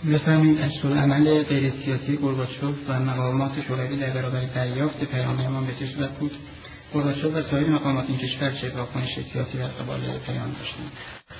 بفرمایید عکس‌العمل غیر سیاسی گورباچوف و مقامات شوروی در برابر دریافت پیام امام به چه صورت بود؟ گورباچوف و سایر مقامات این کشور چه واکنش سیاسی در قبال پیام داشتند؟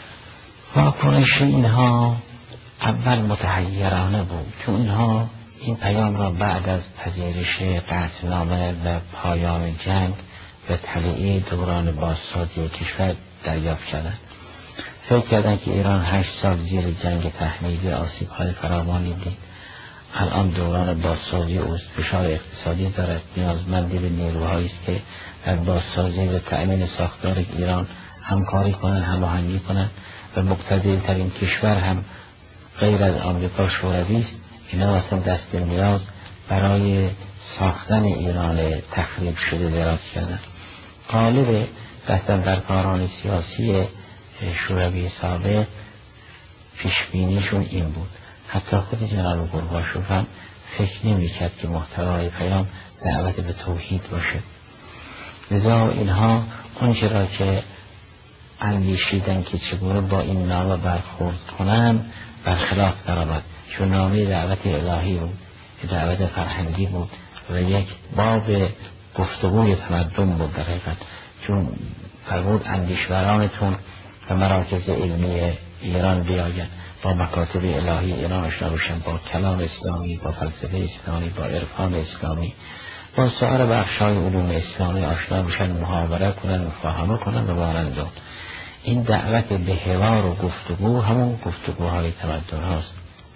واکنش اینها اول متحیرانه بود، چون اینها این پیام را بعد از پذیرش قطعنامه و پایان جنگ و طلایه دوران بازسازی کشور دریافت کردند. فکر کردن که ایران 8 سال زیر جنگ تحمیلی آسیب‌های فراوانی دید. الان دوران بازسازی او فشار اقتصادی دارد، نیازمندی به نیروهایی است که در بازسازی و تأمین ساختار ایران همکاری کنند، هماهنگی کنند و مقتدرترین کشور هم غیر از آمریکا شوروی است. اینا اصلا دست نیاز برای ساختن ایران تخریب شده دراز کردند. غالب دستاندرکاران سیاسی شوروی سابق پیشبینیشون این بود. حتی خود جناب گورباچوف هم فکر نمی‌کرد که محتوای پیام دعوت به توحید باشه. لذا اینها اونچه را که اندیشیدن که چگونه با این نامه برخورد کنند برخلاف درآمد، چون نامه دعوت الهی بود، دعوت فرهنگی بود و یک باب گفتگوی تمدن بود در حقیقت. چون فرمود اندیشورانتون و مراکز علمی ایران بیاید، با مکاتب الهی ایران آشنا بشن، با کلام اسلامی، با فلسفه اسلامی، با عرفان اسلامی، با سایر بخش‌های علوم اسلامی آشنا بشن، محاوره کنن، مفاهمه کنن و مانند اون. این دعوت به حوار و گفتگو همون گفتگوهای تمدن هاست.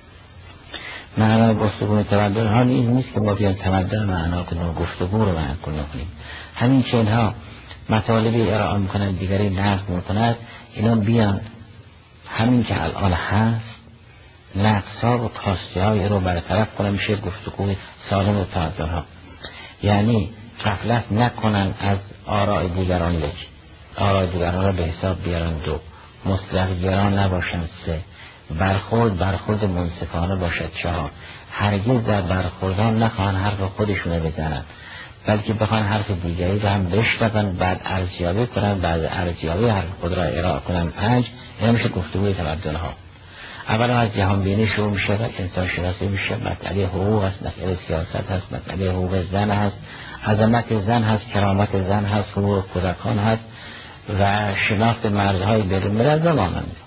معنای گفتگوی تمدن ها نیست که ما بیان تمدن معنا کنیم و گفتگو رو معنا کنیم. همین که اینها مطالبی ارائه میکنن دیگری نقد میکنند، اینا بیان همین که الان هست نقصا و کاستی‌های رو برطرف کنن، میشه گفتگوی سالم و تمدن ها. یعنی غفلت نکنن از آراء دیگران، یک آراء دیگران را به حساب بیارن، دو مصلح‌گران نباشن، سه برخورد منصفانه باشد، چهار هرگز در برخوردان نخواهن حرف خودشونه بزنن، بلکه بخوان حرف دیگری رو هم بشنون، بعد ارزیابی کنن، بعد ارزیابی حرف خود را ارائه کنن. 5 این میشه گفتگوی تمدن ها. اولا از جهان بینی شروع میشه و انسان شناسی میشه، مسئله حقوق است، مسئله سیاست هست، مسئله حقوق زن هست، عظمت زن هست، کرامت زن هست، حقوق کودکان هست و شناخت مرزهای بین الملل و مانند.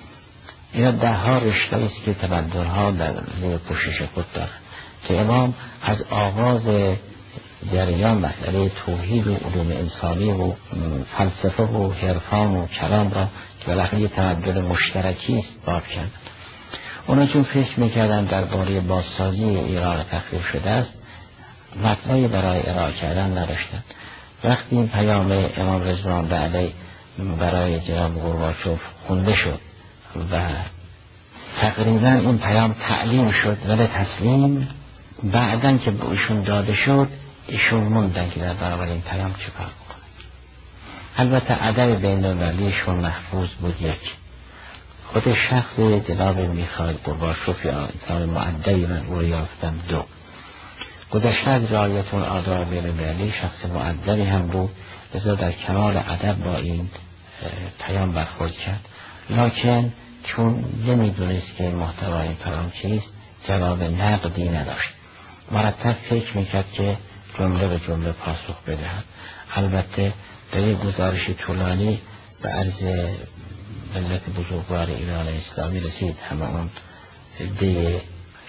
اینا 10 رشته است که تمدن ها در زیر پوشش خود دارند که امام از آغاز جریان مسئله توحید و علوم انسانی و فلسفه و عرفان و کلام را که بالاخره تمدن مشترکی است باب کرد. اونا چون فکر میکردن درباره بازسازی ایران تخریب شده است، مطلبی برای ارائه کردن نداشتند. وقتی این پیام امام رضوان علیه برای جناب گورباچوف خونده شد و تقریبا این پیام تعلیم شد ولی تسلیم، بعدن که به ایشون داده شد ایشون موندن که در برابر این پیام چه کار کنن. البته ادب بین المللیشون محفوظ بود. یک خود شخص جناب میخائیل گورباچوف یا انسان مؤدبی من او یافتم. 2 گذشته از رعایت آداب بین المللی شخص مؤدبی هم بود، لذا در کمال ادب با این پیام برخورد کرد. لکن چون نمیدونست که محتوای این پیام چیست جواب نقدی نداشت. مرتب فکر میکرد که جمله به جمله پاسخ بدهد. البته در یک گزارش طولانی به عرض ملت بزرگوار ایران اسلامی رسید، همه اون دی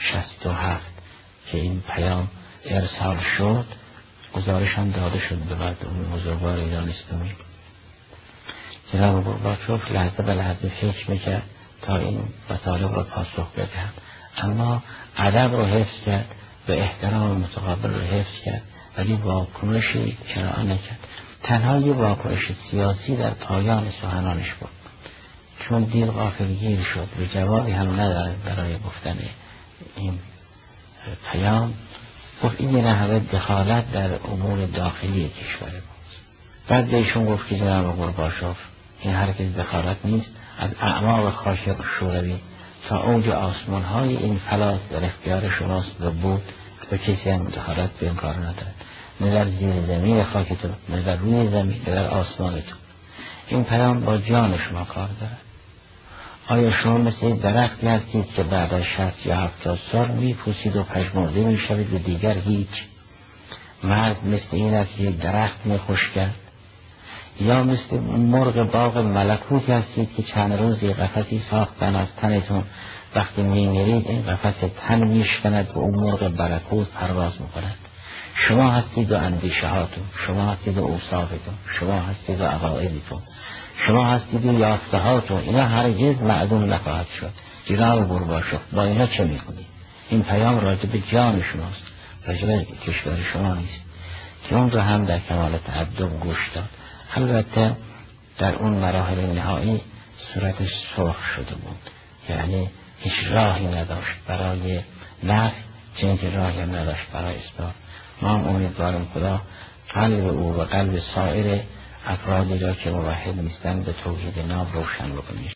67 که این پیام ارسال شد گزارش هم داده شد به بعد بزرگوار ایران اسلامی. جناب گورباچوف لحظه به لحظه فکر میکرد تا این مطالب را پاسخ بدهد، اما ادب رو حفظ کرد و احترام متقابل رو حفظ کرد، ولی واکنشی چرا نکرد. تنها یه واکنش سیاسی در پایان سخنانش بود، چون دیر غافلگیر شد و جوابی هم ندارد برای گفتن این پیام. گفت این نحوه دخالت در امور داخلی کشور بود. بعد بهشون گفت که جناب گورباچوف این هرگز دخالت نیست، از اعماق خاک شوروی تا اوج آسمان های این فلاس در اختیار شماست و بود و کسی هم دخالت به این کار ندارد، نه در زیر زمین خاکتون، نه در روی زمین، نه در آسمانتون. این پیام با جان شما کار دارد. آیا شما مثل این درختی هستید که بعد از 60 یا 70 سال میپوسید و پژمرده میشوید و دیگر هیچ؟ مرد مثل این است یک درخت میخشکد؟ یا مثل مرغ باغ ملکوت هستید که چند روزی قفسی ساختن از تنتون، وقتی میمیرید این قفس تن میشکند و اون مرغ ملکوت پرواز میکند؟ شما هستید و اندیشه هاتون، شما هستید و اوصافتون، شما هستید و عقایدتون، شما هستید و یافته هاتون. اینا هرگز معدوم نخواهد شد. جناب قرباشوف، با اینا چه میکنید؟ این پیام راجع به جان شماست، راجع به کشور شما نیست که اون رو هم در کمال تأدب گوش داد. البته در اون مراحل نهایی صورتش سرخ شده بود، یعنی هیچ راهی نداشت برای نفی، چون که راهی نداشت برای اثبات. ما هم امیدواریم خدا قلب او و قلب سایر افرادی را که موحد نیستند به توحید ناب روشن بکنید.